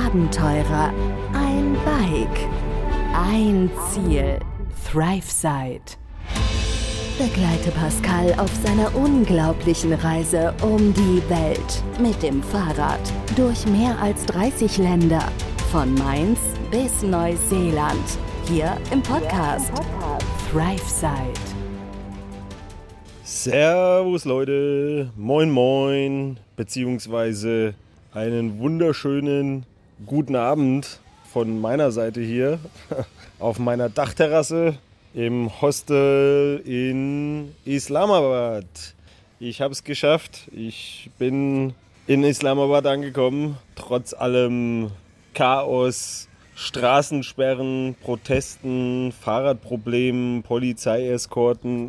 Abenteurer, ein Bike, ein Ziel. ThriveSide. Begleite Pascal auf seiner unglaublichen Reise um die Welt mit dem Fahrrad durch mehr als 30 Länder, von Mainz bis Neuseeland, hier im Podcast ThriveSide. Servus Leute, moin moin, beziehungsweise einen wunderschönen guten Abend von meiner Seite hier auf meiner Dachterrasse im Hostel in Islamabad. Ich habe es geschafft, ich bin in Islamabad angekommen, trotz allem Chaos, Straßensperren, Protesten, Fahrradproblemen, Polizeieskorten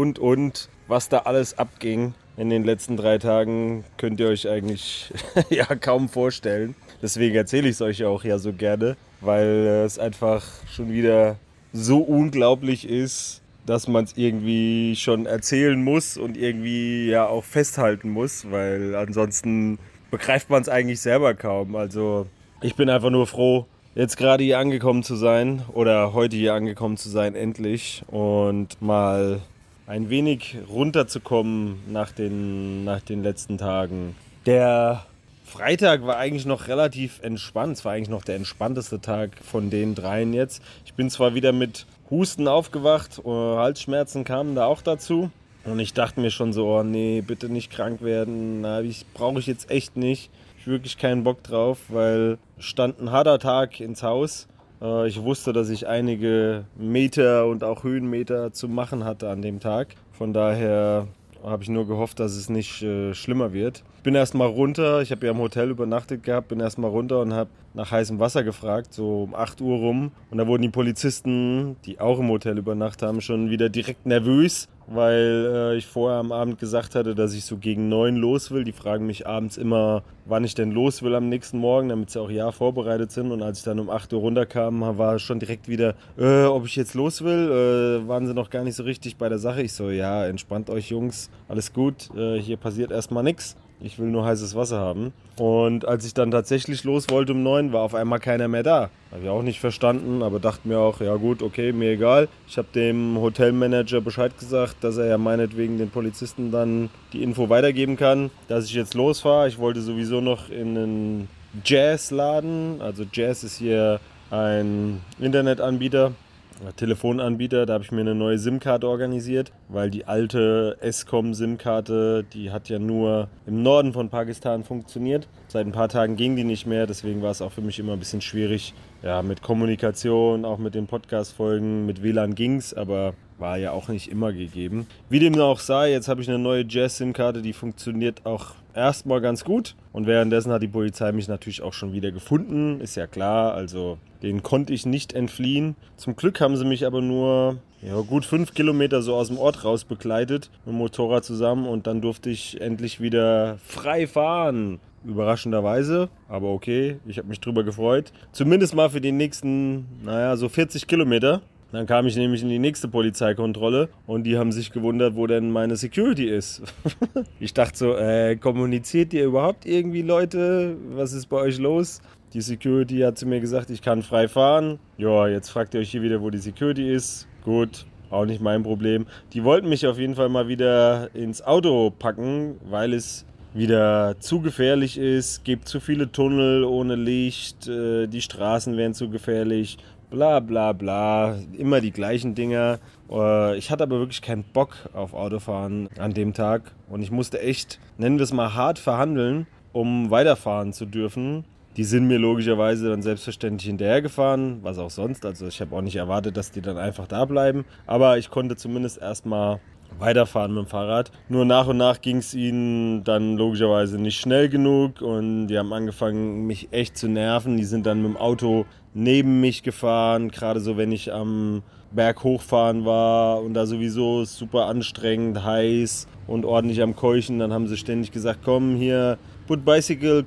und. Was da alles abging in den letzten 3 Tagen, könnt ihr euch eigentlich ja kaum vorstellen. Deswegen erzähle ich es euch auch ja so gerne, weil es einfach schon wieder so unglaublich ist, dass man es irgendwie schon erzählen muss und irgendwie ja auch festhalten muss, weil ansonsten begreift man es eigentlich selber kaum. Also ich bin einfach nur froh, jetzt gerade hier angekommen zu sein oder heute hier angekommen zu sein, endlich, und mal ein wenig runterzukommen nach den letzten Tagen. Der Freitag war eigentlich noch relativ entspannt. Es war eigentlich noch der entspannteste Tag von den 3 jetzt. Ich bin zwar wieder mit Husten aufgewacht, Halsschmerzen kamen da auch dazu. Und ich dachte mir schon so, oh nee, bitte nicht krank werden. Brauche ich jetzt echt nicht. Ich habe wirklich keinen Bock drauf, weil stand ein harter Tag ins Haus. Ich wusste, dass ich einige Meter und auch Höhenmeter zu machen hatte an dem Tag. Von daher habe ich nur gehofft, dass es nicht schlimmer wird. Bin erstmal runter, ich habe ja im Hotel übernachtet gehabt, bin erstmal runter und habe nach heißem Wasser gefragt, so um 8 Uhr rum. Und da wurden die Polizisten, die auch im Hotel übernachtet haben, schon wieder direkt nervös, weil ich vorher am Abend gesagt hatte, dass ich so gegen 9 los will. Die fragen mich abends immer, wann ich denn los will am nächsten Morgen, damit sie auch vorbereitet sind. Und als ich dann um 8 Uhr runterkam, war schon direkt wieder, ob ich jetzt los will. Waren sie noch gar nicht so richtig bei der Sache. Ich so, ja, entspannt euch Jungs, alles gut, hier passiert erstmal nichts. Ich will nur heißes Wasser haben. Und als ich dann tatsächlich los wollte um 9, war auf einmal keiner mehr da. Habe ich auch nicht verstanden, aber dachte mir auch, ja gut, okay, mir egal. Ich habe dem Hotelmanager Bescheid gesagt, dass er ja meinetwegen den Polizisten dann die Info weitergeben kann, dass ich jetzt losfahre. Ich wollte sowieso noch in einen Jazz-Laden. Also Jazz ist hier ein Internetanbieter, Telefonanbieter, da habe ich mir eine neue SIM-Karte organisiert, weil die alte Eskom-SIM-Karte, die hat ja nur im Norden von Pakistan funktioniert. Seit ein paar Tagen ging die nicht mehr, deswegen war es auch für mich immer ein bisschen schwierig. Ja, mit Kommunikation, auch mit den Podcast-Folgen, mit WLAN ging's, aber war ja auch nicht immer gegeben. Wie dem auch sei, jetzt habe ich eine neue Jazz-SIM-Karte, die funktioniert auch erstmal ganz gut. Und währenddessen hat die Polizei mich natürlich auch schon wieder gefunden, ist ja klar, also denen konnte ich nicht entfliehen. Zum Glück haben sie mich aber nur gut 5 Kilometer so aus dem Ort raus begleitet, mit dem Motorrad zusammen, und dann durfte ich endlich wieder frei fahren. Überraschenderweise, aber okay, ich habe mich drüber gefreut. Zumindest mal für die nächsten, so 40 Kilometer. Dann kam ich nämlich in die nächste Polizeikontrolle und die haben sich gewundert, wo denn meine Security ist. Ich dachte so, kommuniziert ihr überhaupt irgendwie, Leute? Was ist bei euch los? Die Security hat zu mir gesagt, ich kann frei fahren. Ja, jetzt fragt ihr euch hier wieder, wo die Security ist. Gut, auch nicht mein Problem. Die wollten mich auf jeden Fall mal wieder ins Auto packen, weil es wieder zu gefährlich ist, gibt zu viele Tunnel ohne Licht, die Straßen wären zu gefährlich, bla bla bla, immer die gleichen Dinger. Ich hatte aber wirklich keinen Bock auf Autofahren an dem Tag und ich musste echt, nennen wir es mal, hart verhandeln, um weiterfahren zu dürfen. Die sind mir logischerweise dann selbstverständlich hinterhergefahren, was auch sonst. Also ich habe auch nicht erwartet, dass die dann einfach da bleiben. Aber ich konnte zumindest erstmal weiterfahren mit dem Fahrrad. Nur nach und nach ging es ihnen dann logischerweise nicht schnell genug und die haben angefangen, mich echt zu nerven. Die sind dann mit dem Auto neben mich gefahren, gerade so, wenn ich am Berg hochfahren war und da sowieso super anstrengend, heiß und ordentlich am Keuchen. Dann haben sie ständig gesagt, komm hier, put bicycle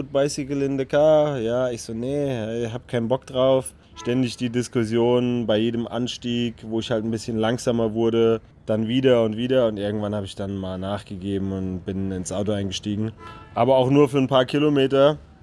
in the car. Ja, ich so, nee, ich hab keinen Bock drauf. Ständig die Diskussion bei jedem Anstieg, wo ich halt ein bisschen langsamer wurde, dann wieder und irgendwann habe ich dann mal nachgegeben und bin ins Auto eingestiegen. Aber auch nur für ein paar Kilometer.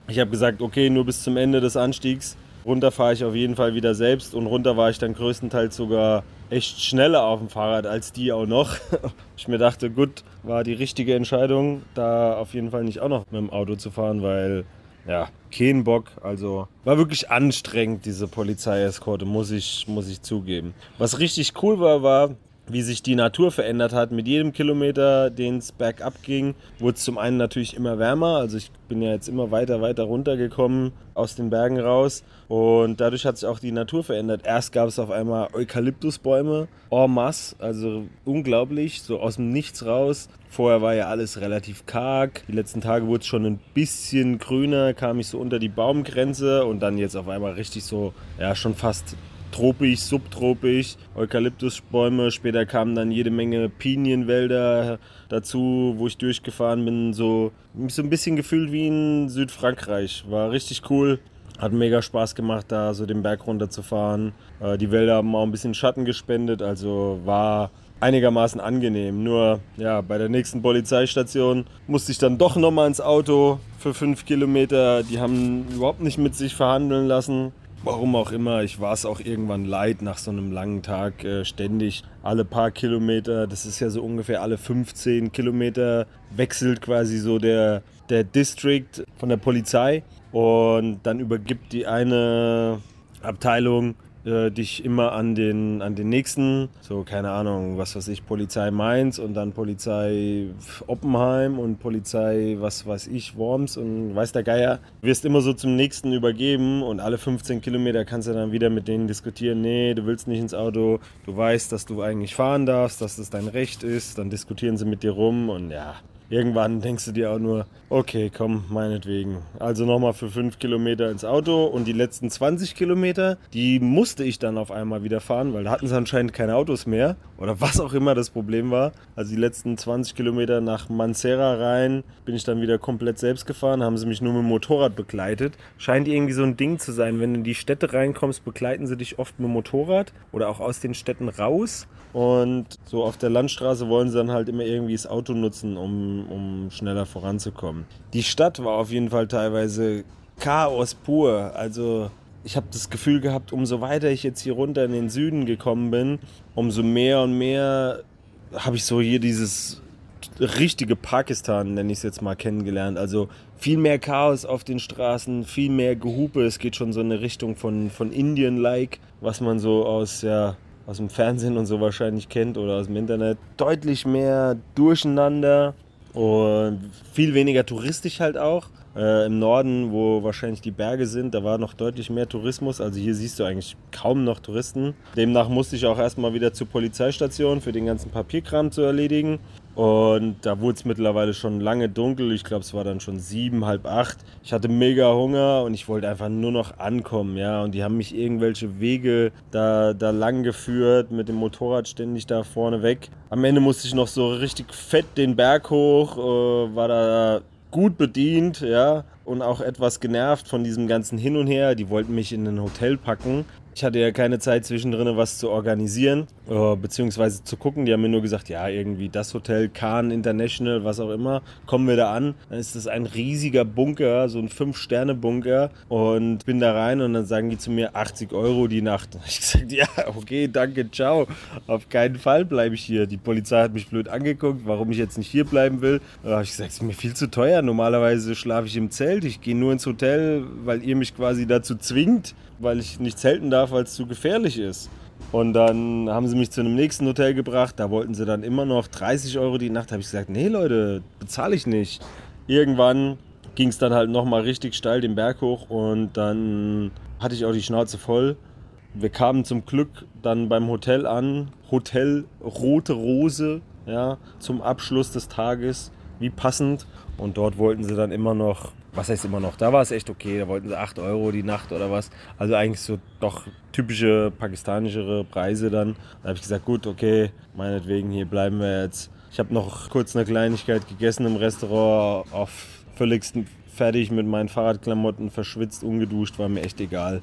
Ich habe gesagt, okay, nur bis zum Ende des Anstiegs. Runter fahre ich auf jeden Fall wieder selbst und runter war ich dann größtenteils sogar echt schneller auf dem Fahrrad als die auch noch. Ich mir dachte, gut, war die richtige Entscheidung, da auf jeden Fall nicht auch noch mit dem Auto zu fahren, weil, ja, kein Bock. Also war wirklich anstrengend, diese Polizeieskorte, muss ich zugeben. Was richtig cool war, wie sich die Natur verändert hat. Mit jedem Kilometer, den es bergab ging, wurde es zum einen natürlich immer wärmer. Also ich bin ja jetzt immer weiter runtergekommen aus den Bergen raus. Und dadurch hat sich auch die Natur verändert. Erst gab es auf einmal Eukalyptusbäume en masse, also unglaublich, so aus dem Nichts raus. Vorher war ja alles relativ karg. Die letzten Tage wurde es schon ein bisschen grüner, kam ich so unter die Baumgrenze und dann jetzt auf einmal richtig so, ja, schon fast tropisch, subtropisch, Eukalyptusbäume. Später kamen dann jede Menge Pinienwälder dazu, wo ich durchgefahren bin. So, mich so ein bisschen gefühlt wie in Südfrankreich. War richtig cool. Hat mega Spaß gemacht, da so den Berg runter zu fahren. Die Wälder haben auch ein bisschen Schatten gespendet, also war einigermaßen angenehm. Nur ja, bei der nächsten Polizeistation musste ich dann doch nochmal ins Auto für 5 Kilometer. Die haben überhaupt nicht mit sich verhandeln lassen. Warum auch immer, ich war es auch irgendwann leid nach so einem langen Tag, ständig alle paar Kilometer, das ist ja so ungefähr alle 15 Kilometer, wechselt quasi so der District von der Polizei und dann übergibt die eine Abteilung dich immer an den nächsten, so keine Ahnung, was weiß ich, Polizei Mainz und dann Polizei Oppenheim und Polizei, was weiß ich, Worms und weiß der Geier. Du wirst immer so zum nächsten übergeben und alle 15 Kilometer kannst du dann wieder mit denen diskutieren, nee, du willst nicht ins Auto, du weißt, dass du eigentlich fahren darfst, dass das dein Recht ist, dann diskutieren sie mit dir rum und ja. Irgendwann denkst du dir auch nur, okay, komm, meinetwegen. Also nochmal für 5 Kilometer ins Auto und die letzten 20 Kilometer, die musste ich dann auf einmal wieder fahren, weil da hatten sie anscheinend keine Autos mehr oder was auch immer das Problem war. Also die letzten 20 Kilometer nach Mancera rein bin ich dann wieder komplett selbst gefahren, haben sie mich nur mit dem Motorrad begleitet. Scheint irgendwie so ein Ding zu sein, wenn du in die Städte reinkommst, begleiten sie dich oft mit dem Motorrad oder auch aus den Städten raus. Und so auf der Landstraße wollen sie dann halt immer irgendwie das Auto nutzen, um schneller voranzukommen. Die Stadt war auf jeden Fall teilweise Chaos pur. Also ich habe das Gefühl gehabt, umso weiter ich jetzt hier runter in den Süden gekommen bin, umso mehr und mehr habe ich so hier dieses richtige Pakistan, nenne ich es jetzt mal, kennengelernt. Also viel mehr Chaos auf den Straßen, viel mehr Gehupe. Es geht schon so in eine Richtung von Indien-like, was man so aus dem Fernsehen und so wahrscheinlich kennt oder aus dem Internet. Deutlich mehr Durcheinander und viel weniger touristisch halt auch. Im Norden, wo wahrscheinlich die Berge sind, da war noch deutlich mehr Tourismus. Also hier siehst du eigentlich kaum noch Touristen. Demnach musste ich auch erstmal wieder zur Polizeistation für den ganzen Papierkram zu erledigen. Und da wurde es mittlerweile schon lange dunkel. Ich glaube, es war dann schon 7, halb 8. Ich hatte mega Hunger und ich wollte einfach nur noch ankommen. Ja? Und die haben mich irgendwelche Wege da lang geführt, mit dem Motorrad ständig da vorne weg. Am Ende musste ich noch so richtig fett den Berg hoch, war da gut bedient, ja, und auch etwas genervt von diesem ganzen Hin und Her. Die wollten mich in ein Hotel packen. Ich hatte ja keine Zeit zwischendrin, was zu organisieren, beziehungsweise zu gucken. Die haben mir nur gesagt, ja, irgendwie das Hotel, Cannes International, was auch immer, kommen wir da an. Dann ist das ein riesiger Bunker, so ein 5-Sterne-Bunker und bin da rein und dann sagen die zu mir 80 € die Nacht. Da habe ich gesagt, ja, okay, danke, ciao. Auf keinen Fall bleibe ich hier. Die Polizei hat mich blöd angeguckt, warum ich jetzt nicht hier bleiben will. Da habe ich gesagt, es ist mir viel zu teuer. Normalerweise schlafe ich im Zelt. Ich gehe nur ins Hotel, weil ihr mich quasi dazu zwingt, weil ich nicht zelten darf, weil es zu gefährlich ist. Und dann haben sie mich zu einem nächsten Hotel gebracht, da wollten sie dann immer noch 30 € die Nacht. Da habe ich gesagt, nee Leute, bezahle ich nicht. Irgendwann ging es dann halt nochmal richtig steil den Berg hoch und dann hatte ich auch die Schnauze voll. Wir kamen zum Glück dann beim Hotel an, Hotel Rote Rose, ja, zum Abschluss des Tages, wie passend. Und dort wollten sie dann immer noch, was heißt immer noch, da war es echt okay, da wollten sie 8 € die Nacht oder was. Also eigentlich so doch typische pakistanischere Preise dann. Da habe ich gesagt, gut, okay, meinetwegen, hier bleiben wir jetzt. Ich habe noch kurz eine Kleinigkeit gegessen im Restaurant, auf völligsten fertig mit meinen Fahrradklamotten, verschwitzt, ungeduscht, war mir echt egal.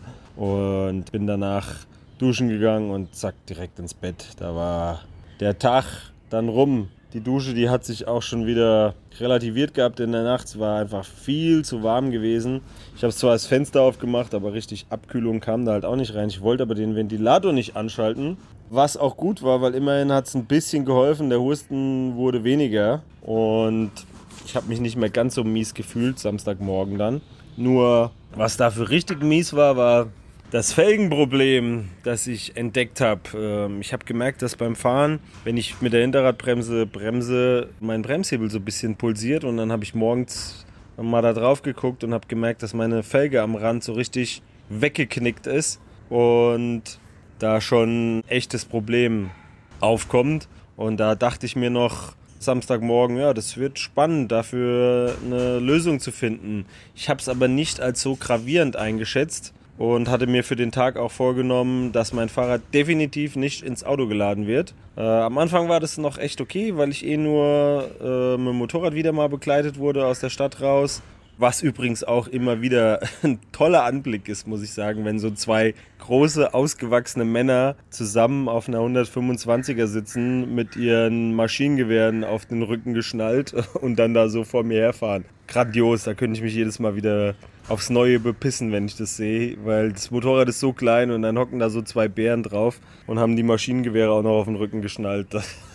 Und bin danach duschen gegangen und zack, direkt ins Bett. Da war der Tag dann rum. Die Dusche, die hat sich auch schon wieder relativiert gehabt in der Nacht. Es war einfach viel zu warm gewesen. Ich habe zwar das Fenster aufgemacht, aber richtig Abkühlung kam da halt auch nicht rein. Ich wollte aber den Ventilator nicht anschalten, was auch gut war, weil immerhin hat es ein bisschen geholfen. Der Husten wurde weniger und ich habe mich nicht mehr ganz so mies gefühlt, Samstagmorgen dann. Nur, was dafür richtig mies war, war das Felgenproblem, das ich entdeckt habe. Ich habe gemerkt, dass beim Fahren, wenn ich mit der Hinterradbremse bremse, mein Bremshebel so ein bisschen pulsiert. Und dann habe ich morgens mal da drauf geguckt und habe gemerkt, dass meine Felge am Rand so richtig weggeknickt ist. Und da schon ein echtes Problem aufkommt. Und da dachte ich mir noch Samstagmorgen, ja, das wird spannend, dafür eine Lösung zu finden. Ich habe es aber nicht als so gravierend eingeschätzt. Und hatte mir für den Tag auch vorgenommen, dass mein Fahrrad definitiv nicht ins Auto geladen wird. Am Anfang war das noch echt okay, weil ich nur mit dem Motorrad wieder mal begleitet wurde aus der Stadt raus. Was übrigens auch immer wieder ein toller Anblick ist, muss ich sagen, wenn so zwei große, ausgewachsene Männer zusammen auf einer 125er sitzen, mit ihren Maschinengewehren auf den Rücken geschnallt und dann da so vor mir herfahren. Grandios, da könnte ich mich jedes Mal wieder aufs Neue bepissen, wenn ich das sehe, weil das Motorrad ist so klein und dann hocken da so zwei Bären drauf und haben die Maschinengewehre auch noch auf den Rücken geschnallt.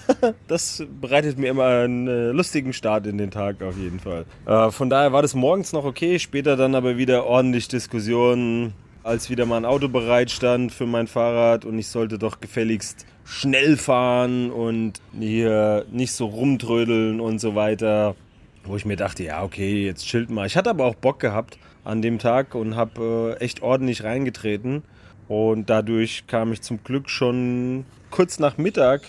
Das bereitet mir immer einen lustigen Start in den Tag auf jeden Fall. Von daher war das morgens noch okay, später dann aber wieder ordentlich Diskussionen, als wieder mal ein Auto bereit stand für mein Fahrrad und ich sollte doch gefälligst schnell fahren und hier nicht so rumtrödeln und so weiter. Wo ich mir dachte, ja okay, jetzt chillt mal. Ich hatte aber auch Bock gehabt an dem Tag und habe echt ordentlich reingetreten. Und dadurch kam ich zum Glück schon kurz nach Mittag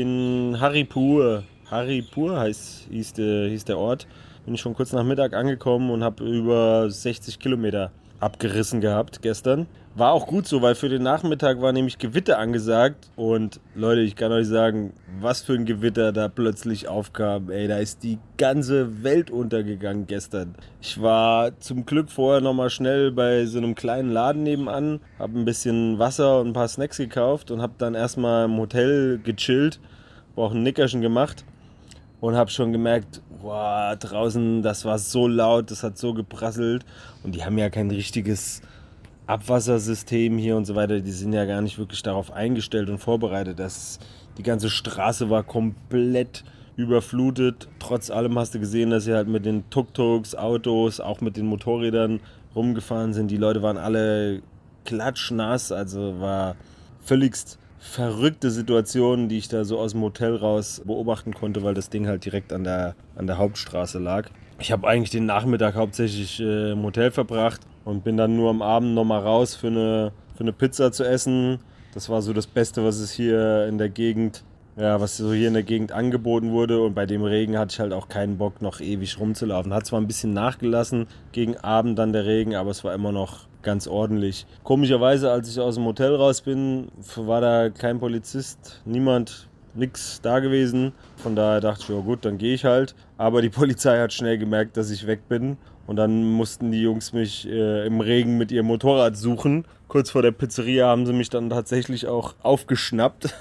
in Haripur. Haripur hieß der Ort. Bin ich schon kurz nach Mittag angekommen und habe über 60 Kilometer abgerissen gehabt gestern. War auch gut so, weil für den Nachmittag war nämlich Gewitter angesagt. Und Leute, ich kann euch sagen, was für ein Gewitter da plötzlich aufkam. Ey, da ist die ganze Welt untergegangen gestern. Ich war zum Glück vorher nochmal schnell bei so einem kleinen Laden nebenan, habe ein bisschen Wasser und ein paar Snacks gekauft und habe dann erstmal im Hotel gechillt, habe auch ein Nickerchen gemacht und habe schon gemerkt, boah, draußen, das war so laut, das hat so geprasselt und die haben ja kein richtiges Abwassersystem hier und so weiter, die sind ja gar nicht wirklich darauf eingestellt und vorbereitet. Die ganze Straße war komplett überflutet. Trotz allem hast du gesehen, dass sie halt mit den Tuk-Tuks, Autos, auch mit den Motorrädern rumgefahren sind. Die Leute waren alle klatschnass, also war völligst verrückte Situation, die ich da so aus dem Hotel raus beobachten konnte, weil das Ding halt direkt an der Hauptstraße lag. Ich habe eigentlich den Nachmittag hauptsächlich im Hotel verbracht und bin dann nur am Abend nochmal raus für eine Pizza zu essen. Das war so das Beste, was es hier in der Gegend, was so hier in der Gegend angeboten wurde. Und bei dem Regen hatte ich halt auch keinen Bock, noch ewig rumzulaufen. Hat zwar ein bisschen nachgelassen gegen Abend dann der Regen, aber es war immer noch ganz ordentlich. Komischerweise, als ich aus dem Hotel raus bin, war da kein Polizist, niemand, nix da gewesen. Von daher dachte ich, ja gut, dann gehe ich halt. Aber die Polizei hat schnell gemerkt, dass ich weg bin. Und dann mussten die Jungs mich im Regen mit ihrem Motorrad suchen. Kurz vor der Pizzeria haben sie mich dann tatsächlich auch aufgeschnappt.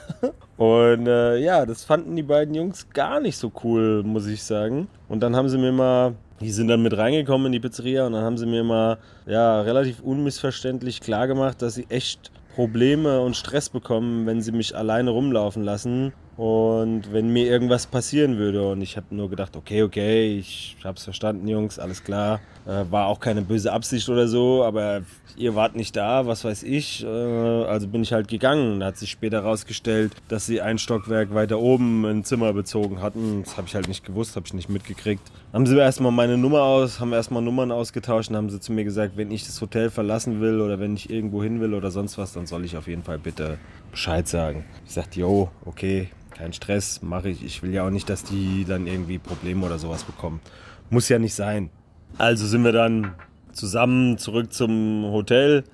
Und das fanden die beiden Jungs gar nicht so cool, muss ich sagen. Und dann haben sie mir die sind dann mit reingekommen in die Pizzeria und dann haben sie mir mal relativ unmissverständlich klargemacht, dass sie echt Probleme und Stress bekommen, wenn sie mich alleine rumlaufen lassen und wenn mir irgendwas passieren würde. Und ich habe nur gedacht, okay, ich hab's verstanden, Jungs, alles klar. War auch keine böse Absicht oder so, aber ihr wart nicht da, was weiß ich. Also bin ich halt gegangen. Da hat sich später rausgestellt, dass sie ein Stockwerk weiter oben ein Zimmer bezogen hatten. Das habe ich halt nicht gewusst, habe ich nicht mitgekriegt. Haben sie erstmal meine Nummer haben erstmal Nummern ausgetauscht und haben sie zu mir gesagt, wenn ich das Hotel verlassen will oder wenn ich irgendwo hin will oder sonst was, dann soll ich auf jeden Fall bitte Bescheid sagen. Ich sagte, jo, okay, kein Stress, mache ich. Ich will ja auch nicht, dass die dann irgendwie Probleme oder sowas bekommen. Muss ja nicht sein. Also sind wir dann zusammen zurück zum Hotel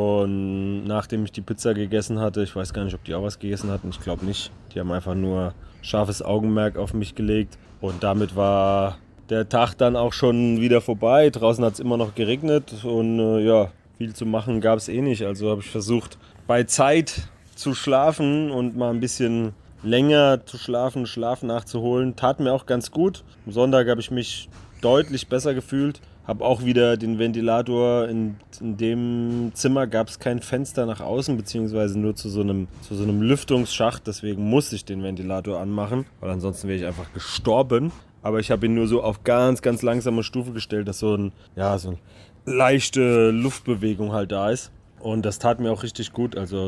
und nachdem ich die Pizza gegessen hatte, ich weiß gar nicht, ob die auch was gegessen hatten, ich glaube nicht. Die haben einfach nur scharfes Augenmerk auf mich gelegt und damit war der Tag dann auch schon wieder vorbei. Draußen hat es immer noch geregnet und viel zu machen gab es eh nicht. Also habe ich versucht, bei Zeit zu schlafen und mal ein bisschen länger zu schlafen, Schlaf nachzuholen. Tat mir auch ganz gut. Am Sonntag habe ich mich deutlich besser gefühlt. Habe auch wieder den Ventilator, in dem Zimmer gab es kein Fenster nach außen, beziehungsweise nur zu so einem Lüftungsschacht. Deswegen musste ich den Ventilator anmachen, weil ansonsten wäre ich einfach gestorben. Aber ich habe ihn nur so auf ganz, ganz langsame Stufe gestellt, dass so eine leichte Luftbewegung halt da ist. Und das tat mir auch richtig gut. Also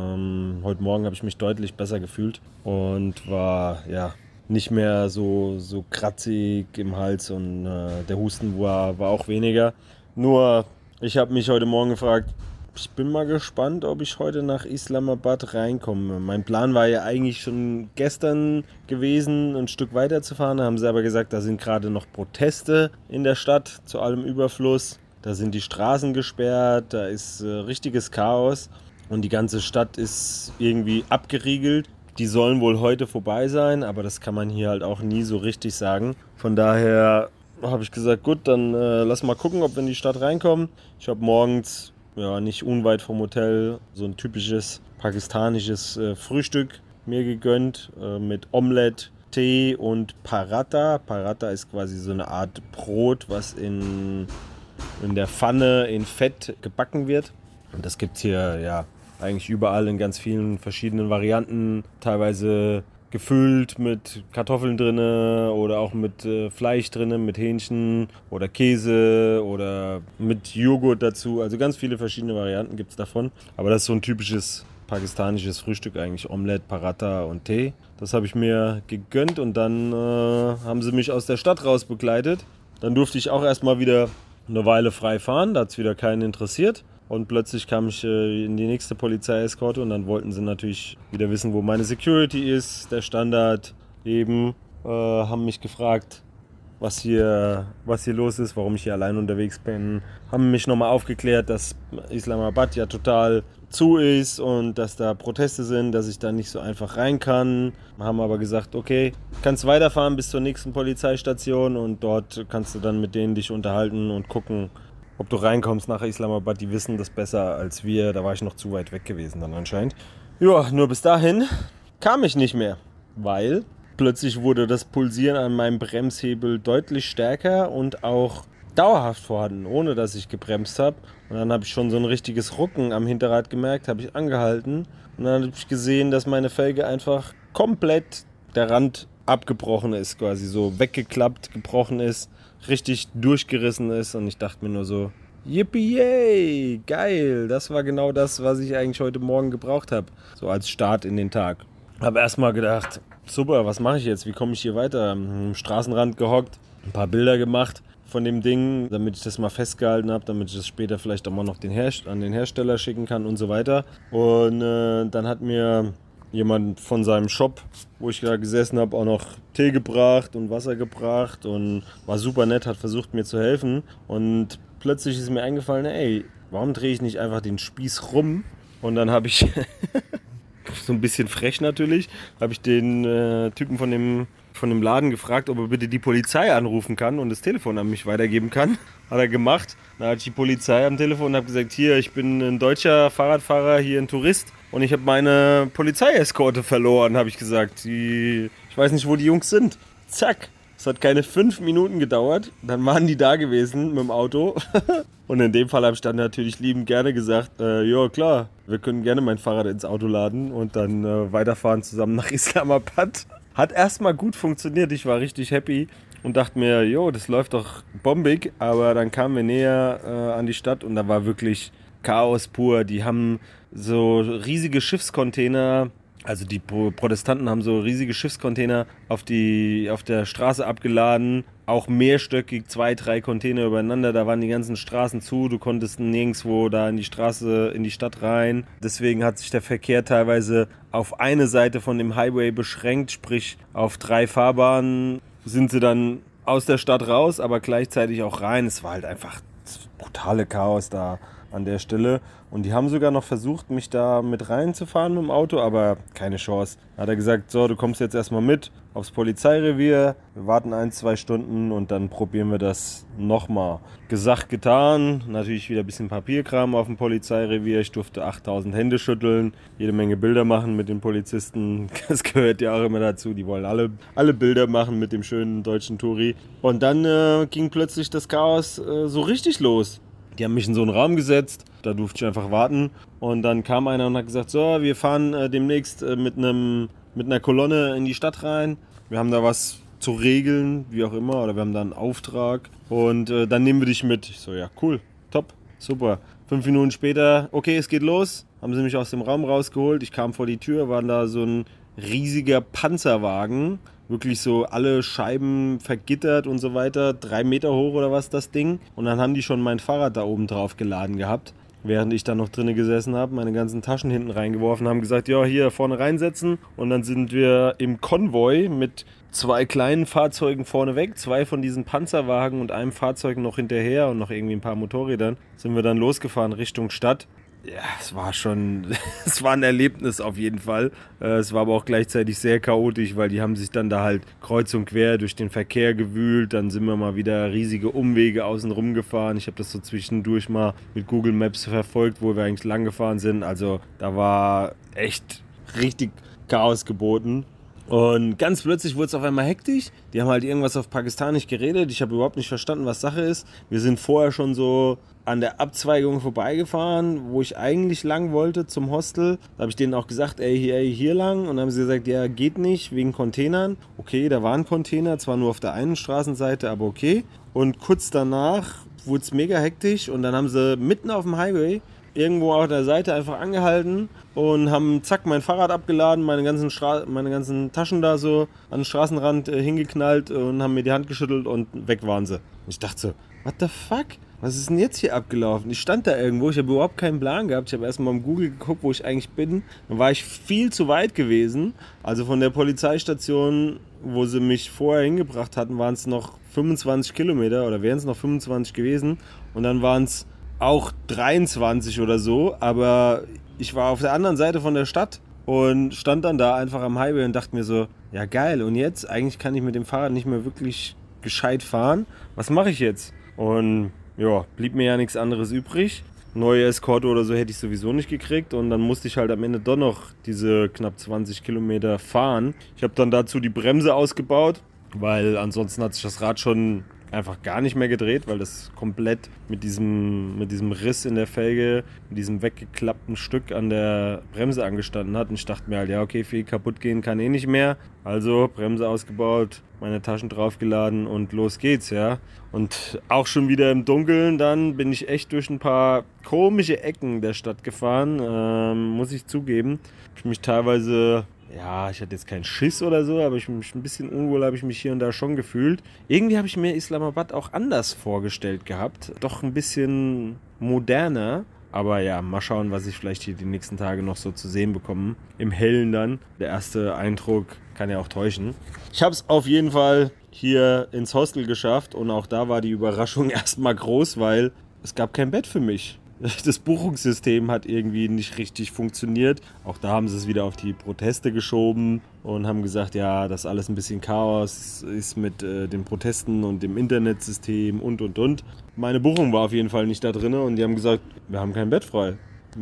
heute Morgen habe ich mich deutlich besser gefühlt und war nicht mehr so kratzig im Hals und der Husten war auch weniger. Nur, ich habe mich heute Morgen gefragt, ich bin mal gespannt, ob ich heute nach Islamabad reinkomme. Mein Plan war ja eigentlich schon gestern gewesen, ein Stück weiter zu fahren. Da haben sie aber gesagt, da sind gerade noch Proteste in der Stadt zu allem Überfluss. Da sind die Straßen gesperrt, da ist richtiges Chaos und die ganze Stadt ist irgendwie abgeriegelt. Die sollen wohl heute vorbei sein, aber das kann man hier halt auch nie so richtig sagen. Von daher habe ich gesagt, gut, dann lass mal gucken, ob wir in die Stadt reinkommen. Ich habe morgens, nicht unweit vom Hotel, so ein typisches pakistanisches Frühstück mir gegönnt mit Omelette, Tee und Paratha. Paratha ist quasi so eine Art Brot, was in der Pfanne in Fett gebacken wird. Und das gibt es hier eigentlich überall in ganz vielen verschiedenen Varianten. Teilweise gefüllt mit Kartoffeln drin oder auch mit Fleisch drin, mit Hähnchen oder Käse oder mit Joghurt dazu. Also ganz viele verschiedene Varianten gibt es davon. Aber das ist so ein typisches pakistanisches Frühstück eigentlich. Omelette, Paratha und Tee. Das habe ich mir gegönnt und dann haben sie mich aus der Stadt raus begleitet. Dann durfte ich auch erstmal wieder eine Weile frei fahren, da hat es wieder keinen interessiert. Und plötzlich kam ich in die nächste Polizeieskorte und dann wollten sie natürlich wieder wissen, wo meine Security ist, der Standard eben. Haben mich gefragt, was hier los ist, warum ich hier allein unterwegs bin. Haben mich nochmal aufgeklärt, dass Islamabad ja total zu ist und dass da Proteste sind, dass ich da nicht so einfach rein kann. Haben aber gesagt, okay, kannst weiterfahren bis zur nächsten Polizeistation und dort kannst du dann mit denen dich unterhalten und gucken, ob du reinkommst nach Islamabad. Die wissen das besser als wir, da war ich noch zu weit weg gewesen dann anscheinend. Ja, nur bis dahin kam ich nicht mehr, weil plötzlich wurde das Pulsieren an meinem Bremshebel deutlich stärker und auch dauerhaft vorhanden, ohne dass ich gebremst habe. Und dann habe ich schon so ein richtiges Rucken am Hinterrad gemerkt, habe ich angehalten und dann habe ich gesehen, dass meine Felge einfach komplett der Rand abgebrochen ist, quasi so weggeklappt, gebrochen ist, richtig durchgerissen ist und ich dachte mir nur so, yippie yay, geil, das war genau das, was ich eigentlich heute Morgen gebraucht habe, so als Start in den Tag. Habe erstmal gedacht, super, was mache ich jetzt, wie komme ich hier weiter? Am Straßenrand gehockt, ein paar Bilder gemacht von dem Ding, damit ich das mal festgehalten habe, damit ich das später vielleicht auch mal noch an den Hersteller schicken kann und so weiter. Und dann hat mir jemand von seinem Shop, wo ich da gesessen habe, auch noch Tee gebracht und Wasser gebracht und war super nett, hat versucht mir zu helfen. Und plötzlich ist mir eingefallen, ey, warum drehe ich nicht einfach den Spieß rum? Und dann habe ich, so ein bisschen frech natürlich, habe ich den Typen von dem Laden gefragt, ob er bitte die Polizei anrufen kann und das Telefon an mich weitergeben kann. Hat er gemacht. Dann hatte ich die Polizei am Telefon und habe gesagt, hier, ich bin ein deutscher Fahrradfahrer, hier ein Tourist und ich habe meine Polizeieskorte verloren, habe ich gesagt. Ich weiß nicht, wo die Jungs sind. Zack. Es hat keine 5 Minuten gedauert. Dann waren die da gewesen mit dem Auto. Und in dem Fall habe ich dann natürlich liebend gerne gesagt, ja klar, wir können gerne mein Fahrrad ins Auto laden und dann weiterfahren zusammen nach Islamabad. Hat erstmal gut funktioniert, ich war richtig happy und dachte mir, jo, das läuft doch bombig. Aber dann kamen wir näher an die Stadt und da war wirklich Chaos pur. Die haben so riesige Schiffscontainer, also die Protestanten haben so riesige Schiffscontainer auf der Straße abgeladen, auch mehrstöckig, 2, 3 Container übereinander, da waren die ganzen Straßen zu, du konntest nirgendwo da in die Stadt rein. Deswegen hat sich der Verkehr teilweise auf eine Seite von dem Highway beschränkt, sprich auf 3 Fahrbahnen sind sie dann aus der Stadt raus, aber gleichzeitig auch rein. Es war halt einfach brutale Chaos da an der Stelle. Und die haben sogar noch versucht, mich da mit reinzufahren mit dem Auto, aber keine Chance. Da hat er gesagt, so, du kommst jetzt erstmal mit aufs Polizeirevier, wir warten 1-2 Stunden und dann probieren wir das nochmal. Gesagt, getan, natürlich wieder ein bisschen Papierkram auf dem Polizeirevier. Ich durfte 8000 Hände schütteln, jede Menge Bilder machen mit den Polizisten. Das gehört ja auch immer dazu, die wollen alle Bilder machen mit dem schönen deutschen Touri. Und dann ging plötzlich das Chaos so richtig los. Die haben mich in so einen Raum gesetzt, da durfte ich einfach warten. Und dann kam einer und hat gesagt, so, wir fahren demnächst mit einer Kolonne in die Stadt rein. Wir haben da was zu regeln, wie auch immer, oder wir haben da einen Auftrag. Und dann nehmen wir dich mit. Ich so, ja, cool, top, super. 5 Minuten später, okay, es geht los. Haben sie mich aus dem Raum rausgeholt. Ich kam vor die Tür, war da so ein riesiger Panzerwagen. Wirklich so alle Scheiben vergittert und so weiter. 3 Meter hoch oder was das Ding. Und dann haben die schon mein Fahrrad da oben drauf geladen gehabt. Während ich da noch drinnen gesessen habe, meine ganzen Taschen hinten reingeworfen, haben gesagt, ja, hier vorne reinsetzen. Und dann sind wir im Konvoi mit 2 kleinen Fahrzeugen vorne weg, 2 von diesen Panzerwagen und einem Fahrzeug noch hinterher und noch irgendwie ein paar Motorrädern, sind wir dann losgefahren Richtung Stadt. Ja, es war ein Erlebnis auf jeden Fall. Es war aber auch gleichzeitig sehr chaotisch, weil die haben sich dann da halt kreuz und quer durch den Verkehr gewühlt. Dann sind wir mal wieder riesige Umwege außen rum gefahren. Ich habe das so zwischendurch mal mit Google Maps verfolgt, wo wir eigentlich lang gefahren sind. Also da war echt richtig Chaos geboten. Und ganz plötzlich wurde es auf einmal hektisch. Die haben halt irgendwas auf Pakistanisch geredet. Ich habe überhaupt nicht verstanden, was Sache ist. Wir sind vorher schon so an der Abzweigung vorbeigefahren, wo ich eigentlich lang wollte zum Hostel. Da habe ich denen auch gesagt, hier lang. Und dann haben sie gesagt, ja, geht nicht, wegen Containern. Okay, da waren Container, zwar nur auf der einen Straßenseite, aber okay. Und kurz danach wurde es mega hektisch und dann haben sie mitten auf dem Highway irgendwo auf der Seite einfach angehalten und haben zack mein Fahrrad abgeladen, meine ganzen Taschen da so an den Straßenrand hingeknallt und haben mir die Hand geschüttelt und weg waren sie. Und ich dachte so, what the fuck? Was ist denn jetzt hier abgelaufen? Ich stand da irgendwo, ich habe überhaupt keinen Plan gehabt. Ich habe erstmal im Google geguckt, wo ich eigentlich bin. Dann war ich viel zu weit gewesen. Also von der Polizeistation, wo sie mich vorher hingebracht hatten, waren es noch 25 Kilometer oder wären es noch 25 gewesen. Und dann waren es auch 23 oder so. Aber ich war auf der anderen Seite von der Stadt und stand dann da einfach am Highway und dachte mir so, ja geil, und jetzt? Eigentlich kann ich mit dem Fahrrad nicht mehr wirklich gescheit fahren. Was mache ich jetzt? Und ja, blieb mir ja nichts anderes übrig. Neue Eskorte oder so hätte ich sowieso nicht gekriegt und dann musste ich halt am Ende doch noch diese knapp 20 Kilometer fahren. Ich habe dann dazu die Bremse ausgebaut, weil ansonsten hat sich das Rad schon einfach gar nicht mehr gedreht, weil das komplett mit diesem Riss in der Felge, mit diesem weggeklappten Stück an der Bremse angestanden hat. Und ich dachte mir halt, ja okay, viel kaputt gehen kann eh nicht mehr. Also Bremse ausgebaut, meine Taschen draufgeladen und los geht's, ja. Und auch schon wieder im Dunkeln, dann bin ich echt durch ein paar komische Ecken der Stadt gefahren, muss ich zugeben. Ich mich teilweise, ja, ich hatte jetzt keinen Schiss oder so, aber ein bisschen unwohl habe ich mich hier und da schon gefühlt. Irgendwie habe ich mir Islamabad auch anders vorgestellt gehabt. Doch ein bisschen moderner. Aber ja, mal schauen, was ich vielleicht hier die nächsten Tage noch so zu sehen bekomme. Im Hellen dann. Der erste Eindruck kann ja auch täuschen. Ich habe es auf jeden Fall hier ins Hostel geschafft. Und auch da war die Überraschung erstmal groß, weil es gab kein Bett für mich. Das Buchungssystem hat irgendwie nicht richtig funktioniert. Auch da haben sie es wieder auf die Proteste geschoben und haben gesagt, ja, dass alles ein bisschen Chaos ist mit den Protesten und dem Internetsystem und. Meine Buchung war auf jeden Fall nicht da drin und die haben gesagt, wir haben kein Bett frei.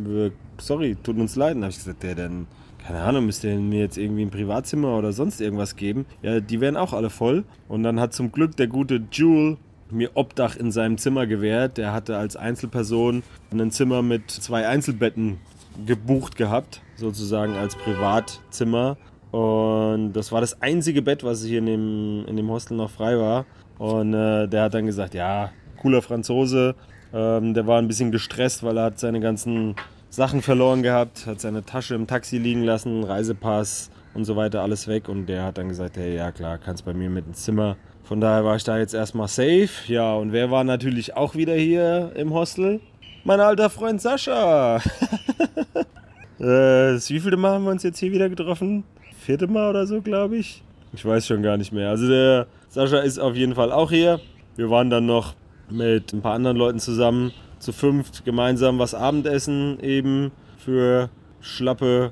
Sorry, tut uns leid. Dann habe ich gesagt, ja, dann, keine Ahnung, müsst ihr mir jetzt irgendwie ein Privatzimmer oder sonst irgendwas geben. Ja, die wären auch alle voll. Und dann hat zum Glück der gute Jule mir Obdach in seinem Zimmer gewährt. Der hatte als Einzelperson ein Zimmer mit 2 Einzelbetten gebucht gehabt, sozusagen als Privatzimmer. Und das war das einzige Bett, was hier in dem Hostel noch frei war. Und der hat dann gesagt, ja, cooler Franzose. Der war ein bisschen gestresst, weil er hat seine ganzen Sachen verloren gehabt, hat seine Tasche im Taxi liegen lassen, Reisepass und so weiter, alles weg. Und der hat dann gesagt, hey, ja klar, kannst bei mir mit ins Zimmer. Von daher war ich da jetzt erstmal safe. Ja, und wer war natürlich auch wieder hier im Hostel? Mein alter Freund Sascha. Das wievielte Mal haben wir uns jetzt hier wieder getroffen? 4. Mal oder so, glaube ich. Ich weiß schon gar nicht mehr. Also der Sascha ist auf jeden Fall auch hier. Wir waren dann noch mit ein paar anderen Leuten zusammen, zu 5 gemeinsam was Abendessen eben für schlappe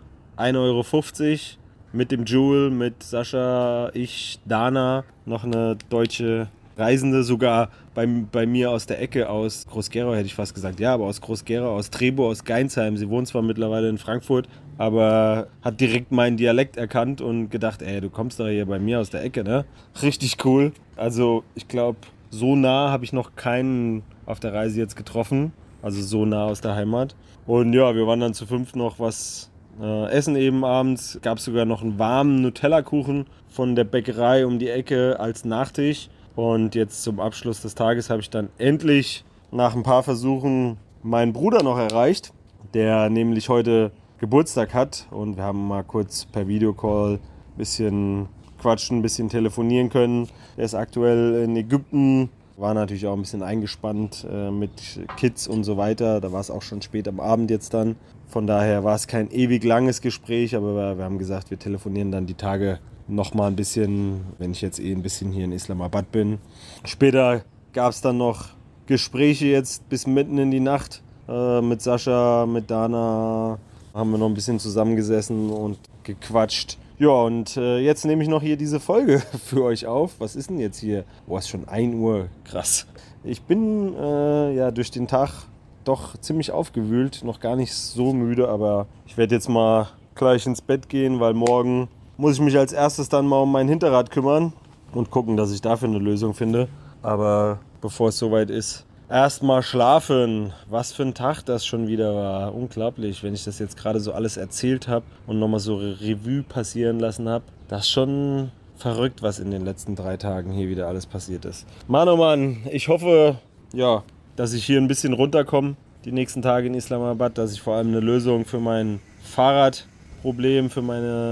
1,50 € mit dem Jewel, mit Sascha, ich, Dana, noch eine deutsche Reisende, sogar bei mir aus der Ecke, aus Groß-Gerau hätte ich fast gesagt, ja, aber aus Groß-Gerau, aus Trebo, aus Geinsheim. Sie wohnt zwar mittlerweile in Frankfurt, aber hat direkt meinen Dialekt erkannt und gedacht, ey, du kommst doch hier bei mir aus der Ecke, ne? Richtig cool. Also ich glaube, so nah habe ich noch keinen auf der Reise jetzt getroffen, also so nah aus der Heimat. Und ja, wir waren dann zu 5 noch was essen eben abends. Gab sogar noch einen warmen Nutella-Kuchen von der Bäckerei um die Ecke als Nachtisch. Und jetzt zum Abschluss des Tages habe ich dann endlich nach ein paar Versuchen meinen Bruder noch erreicht, der nämlich heute Geburtstag hat. Und wir haben mal kurz per Videocall ein bisschen quatschen, ein bisschen telefonieren können. Er ist aktuell in Ägypten, war natürlich auch ein bisschen eingespannt mit Kids und so weiter. Da war es auch schon spät am Abend jetzt dann. Von daher war es kein ewig langes Gespräch, aber wir haben gesagt, wir telefonieren dann die Tage noch mal ein bisschen, wenn ich jetzt ein bisschen hier in Islamabad bin. Später gab es dann noch Gespräche jetzt bis mitten in die Nacht mit Sascha, mit Dana. Haben wir noch ein bisschen zusammengesessen und gequatscht. Ja, und jetzt nehme ich noch hier diese Folge für euch auf. Was ist denn jetzt hier? Boah, ist schon 1 Uhr. Krass. Ich bin durch den Tag doch ziemlich aufgewühlt. Noch gar nicht so müde, aber ich werde jetzt mal gleich ins Bett gehen, weil morgen muss ich mich als erstes dann mal um mein Hinterrad kümmern und gucken, dass ich dafür eine Lösung finde. Aber bevor es soweit ist, erstmal schlafen. Was für ein Tag das schon wieder war. Unglaublich, wenn ich das jetzt gerade so alles erzählt habe und nochmal so Revue passieren lassen habe. Das ist schon verrückt, was in den letzten 3 Tagen hier wieder alles passiert ist. Mann, oh Mann, ich hoffe, ja, dass ich hier ein bisschen runterkomme die nächsten Tage in Islamabad, dass ich vor allem eine Lösung für mein Fahrradproblem, für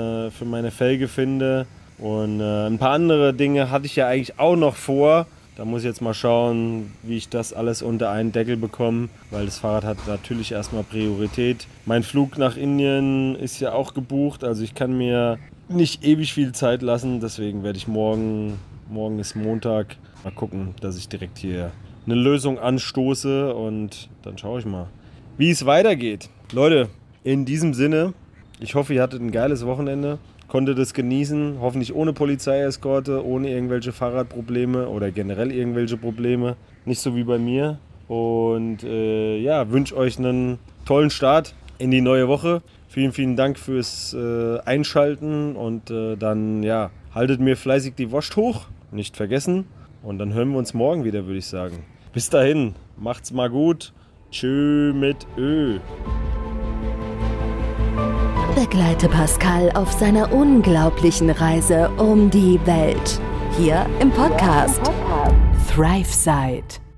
meine Felge finde. Und ein paar andere Dinge hatte ich ja eigentlich auch noch vor. Da muss ich jetzt mal schauen, wie ich das alles unter einen Deckel bekomme, weil das Fahrrad hat natürlich erstmal Priorität. Mein Flug nach Indien ist ja auch gebucht, also ich kann mir nicht ewig viel Zeit lassen. Deswegen werde ich morgen ist Montag, mal gucken, dass ich direkt hier eine Lösung anstoße und dann schaue ich mal, wie es weitergeht. Leute, in diesem Sinne, ich hoffe, ihr hattet ein geiles Wochenende, konntet es genießen, hoffentlich ohne Polizeieskorte, ohne irgendwelche Fahrradprobleme oder generell irgendwelche Probleme, nicht so wie bei mir. Und wünsche euch einen tollen Start in die neue Woche. Vielen, vielen Dank fürs Einschalten und dann haltet mir fleißig die Wurst hoch, nicht vergessen. Und dann hören wir uns morgen wieder, würde ich sagen. Bis dahin, macht's mal gut. Tschö mit Ö. Begleite Pascal auf seiner unglaublichen Reise um die Welt. Hier im Podcast ThriveSide.